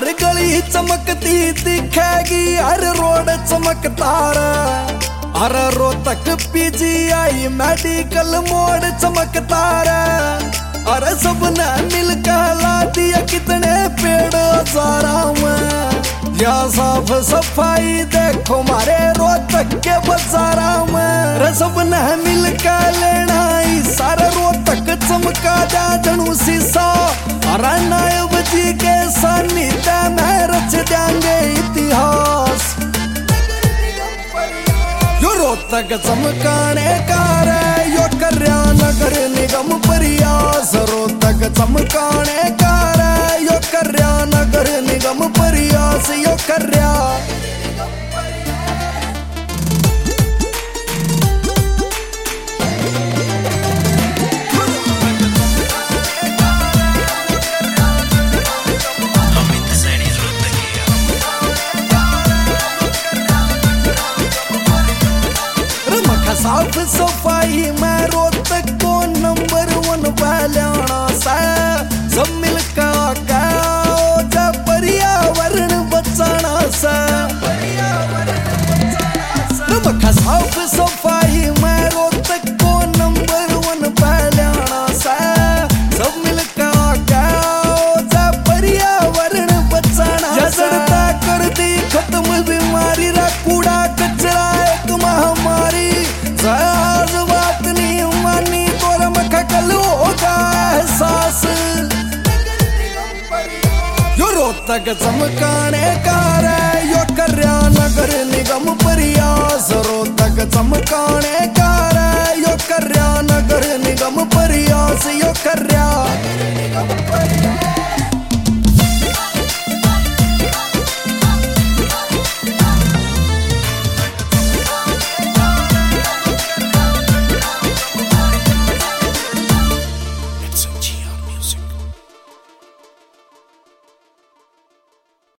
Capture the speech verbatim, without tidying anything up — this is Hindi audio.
हर गली चमकती दिखेगी, हर रोड चमकता रे। अरे रोहतक पीजीआई मेडिकल मोड़ चमकता रे। अरे सबने मिलकर ला दिया कितने पेड़ सारा में। या साफ सफाई देखो मारे रोहतक के बाजारा में। रे सबने मिलकर लेना ही सारा रोहतक चमका जा जनू शीशा। अरे नायब जी के सानिध्य में रच देंगे इतिहास। यो रोहतक चमकाने का रे यो कर्या नगर निगम प्रयास। रोहतक चमकाने का रे यो कर्या नगर निगम प्रयास। यो कर्या साफ सफाई में रोहतक को नंबर वन पहलाना सा। सब मिलकर गाओ जब पर्यावरण बचाना सा। साफ सफाई में रोहतक को नंबर वन पहलाना सा। सब मिलकर गाओ जब पर्यावरण बचाना सा। कर दी खत्म बीमारी रा कूड़ा कचरा एक महामारी। आज बात नहीं मानी तो रमख कल होगा एहसास। यो रोहतक चमकाने का रे यो कर्या नगर निगम प्रयास। रोहतक चमकाने का